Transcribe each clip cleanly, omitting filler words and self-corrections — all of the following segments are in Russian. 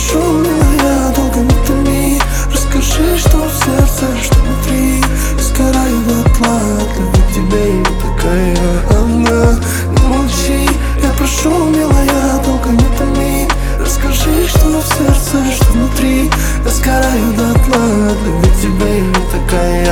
прошу, милая, долго не томи. Расскажи, что в сердце, что внутри. Сгораю дотла от любви к тебе, и такая она. Не молчи, я прошу, милая, долго не томи. Расскажи, что в сердце, что внутри. Я сгораю дотла от любви к тебе, и такая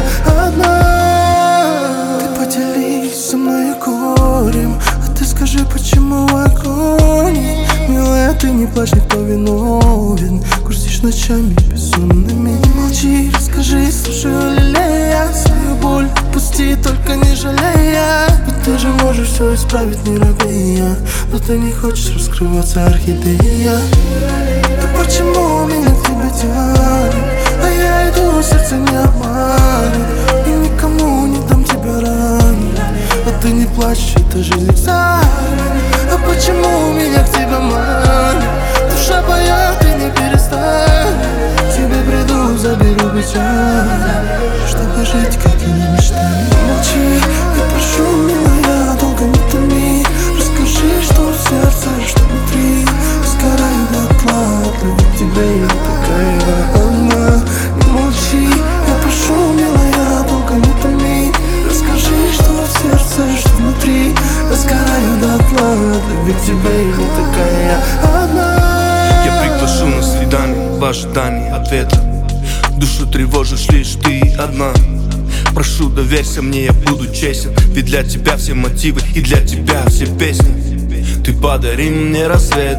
одна. Ты поделись со мной горем, а ты скажи, почему огонь? Милая, ты не плачь, никто виновен. Грустишь ночами бессонными. Не молчи, расскажи, слушаю, лелея свою боль. Пусти, только не жалея. Ведь ты же можешь все исправить, не робея. Но ты не хочешь раскрываться, орхидея. Да почему меня к тебе тянет? А я иду, сердце не обманет. И никому не дам тебя ранить. А ты не плачь, это жизнь экзамен. А почему меня к тебе манит? Душа моя, ты не перестань. К тебе приду, заберу печаль, чтобы жить, как и не мечтали. Молчи, я прошу, милая, долго не томи. Расскажи, что в сердце, что внутри. Сгораю дотла от любви к тебе, я такая она. Не молчи, я прошу, милая, долго не томи. Расскажи, что в сердце, что внутри. Я сгораю дотла от любви к тебе, я такая одна. Я приглашу на свидание в ожидании ответа. Душу тревожишь лишь ты одна. Прошу, доверься мне, я буду честен. Ведь для тебя все мотивы и для тебя все песни. Ты подари мне рассвет,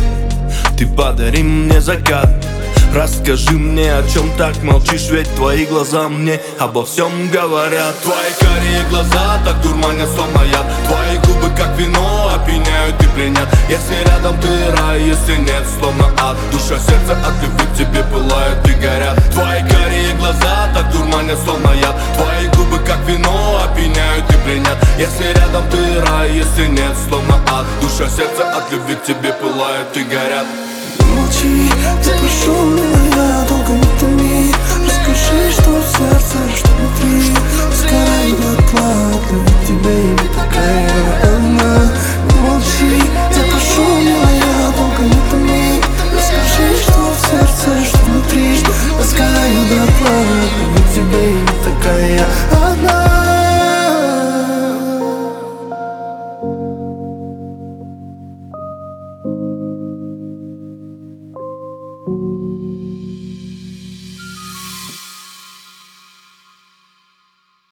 ты подари мне закат. Расскажи мне, о чем так молчишь, ведь твои глаза мне обо всем говорят. Твои карие глаза так дурманят, словно яд. Твои губы как вино опьяняют и пленят. Если рядом ты рай, если нет, словно ад. Душа, сердце от любви к тебе пылают и горят. Твои карие глаза так дурманят, словно яд. Твои губы как вино опьяняют и пленят. Если рядом ты рай, если нет, словно ад. Душа, сердце от любви к тебе пылают и горят. Молчи, я прошу, милая, долго не томи. Расскажи, что в сердце, что внутри. Сгораю дотла от любви к тебе, и такая она. Не молчи, я прошу, милая, долго не томи. Расскажи, что в сердце, что внутри. Сгораю дотла от любви к тебе, и такая она.